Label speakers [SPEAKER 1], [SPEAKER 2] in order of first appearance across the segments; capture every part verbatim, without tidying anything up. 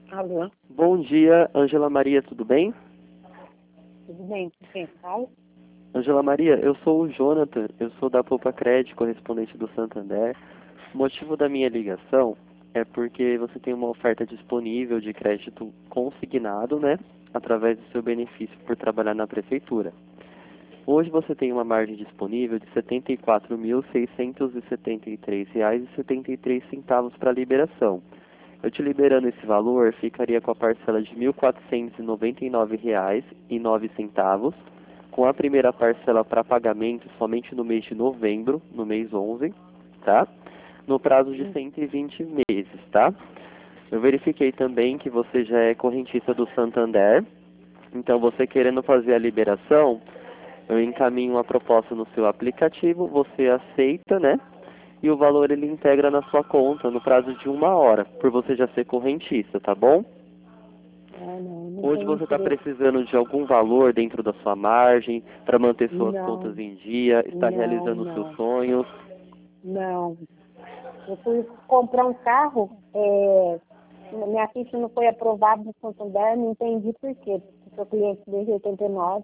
[SPEAKER 1] Alô?
[SPEAKER 2] Bom dia, Ângela Maria, tudo bem?
[SPEAKER 1] Tudo bem? Quem fala?
[SPEAKER 2] Ângela Maria, eu sou o Jonathan, eu sou da Poupa Crédito, correspondente do Santander. O motivo da minha ligação é porque você tem uma oferta disponível de crédito consignado, né? Através do seu benefício por trabalhar na prefeitura. Hoje você tem uma margem disponível de setenta e quatro mil, seiscentos e setenta e três reais e setenta e três centavos para liberação. Eu te liberando esse valor, ficaria com a parcela de mil quatrocentos e noventa e nove reais e nove centavos, com a primeira parcela para pagamento somente no mês de novembro, no mês onze, tá? No prazo de cento e vinte meses, tá? Eu verifiquei também que você já é correntista do Santander, então você querendo fazer a liberação, eu encaminho uma proposta no seu aplicativo, você aceita, né? E o valor ele integra na sua conta no prazo de uma hora, por você já ser correntista, tá bom?
[SPEAKER 1] Ah, não, não
[SPEAKER 2] Hoje
[SPEAKER 1] tenho
[SPEAKER 2] você está
[SPEAKER 1] interesse.
[SPEAKER 2] precisando de algum valor dentro da sua margem para manter suas
[SPEAKER 1] Não,
[SPEAKER 2] contas em dia, está
[SPEAKER 1] não,
[SPEAKER 2] realizando seus
[SPEAKER 1] não,
[SPEAKER 2] sonhos.
[SPEAKER 1] não. Eu fui comprar um carro, é, minha ficha não foi aprovada no Santander, não entendi por quê. Eu sou cliente desde oitenta e nove.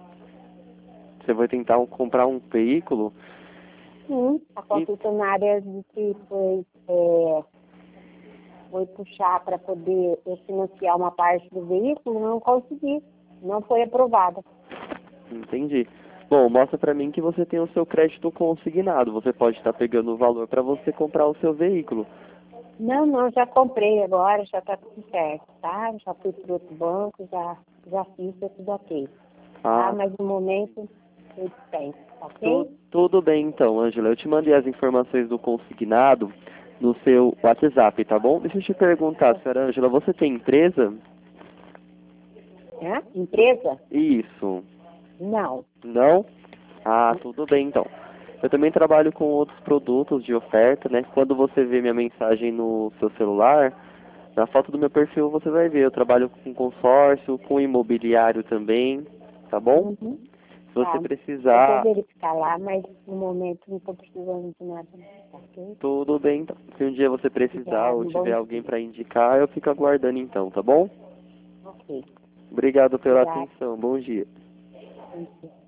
[SPEAKER 2] Você vai tentar um- comprar um veículo
[SPEAKER 1] Sim, a
[SPEAKER 2] e
[SPEAKER 1] concessionária de que foi, é, foi puxar para poder eu financiar uma parte do veículo, não consegui. Não foi aprovada.
[SPEAKER 2] entendi. Bom, mostra para mim que você tem o seu crédito consignado. Você pode estar pegando o valor para você comprar o seu veículo.
[SPEAKER 1] Não, não, já comprei agora, já está tudo certo, tá? Já fui para outro banco, já, já fiz, tá tudo ok. Tá?
[SPEAKER 2] Ah,
[SPEAKER 1] Mas no momento eu tenho,
[SPEAKER 2] tu-
[SPEAKER 1] ok?
[SPEAKER 2] tudo bem então, Ângela. Eu te mandei as informações do consignado no seu WhatsApp, tá bom? Deixa eu te perguntar, senhora Ângela, você tem empresa?
[SPEAKER 1] É? Empresa?
[SPEAKER 2] Isso.
[SPEAKER 1] Não.
[SPEAKER 2] Não? Ah, tudo bem então. Eu também trabalho com outros produtos de oferta, né? Quando você vê minha mensagem no seu celular, na foto do meu perfil você vai ver. Eu trabalho com consórcio, com imobiliário também, tá bom?
[SPEAKER 1] Uhum.
[SPEAKER 2] Se você
[SPEAKER 1] Tá. Eu vou
[SPEAKER 2] precisar,
[SPEAKER 1] verificar lá, mas no momento não estou precisando de nada, tá, ok?
[SPEAKER 2] tudo bem então. Se um dia você precisar ou
[SPEAKER 1] Obrigada, um
[SPEAKER 2] tiver
[SPEAKER 1] bom
[SPEAKER 2] alguém
[SPEAKER 1] dia.
[SPEAKER 2] para indicar, eu fico aguardando então, tá bom?
[SPEAKER 1] Ok.
[SPEAKER 2] Obrigado pela
[SPEAKER 1] Obrigada.
[SPEAKER 2] atenção. Bom dia.
[SPEAKER 1] Bom dia.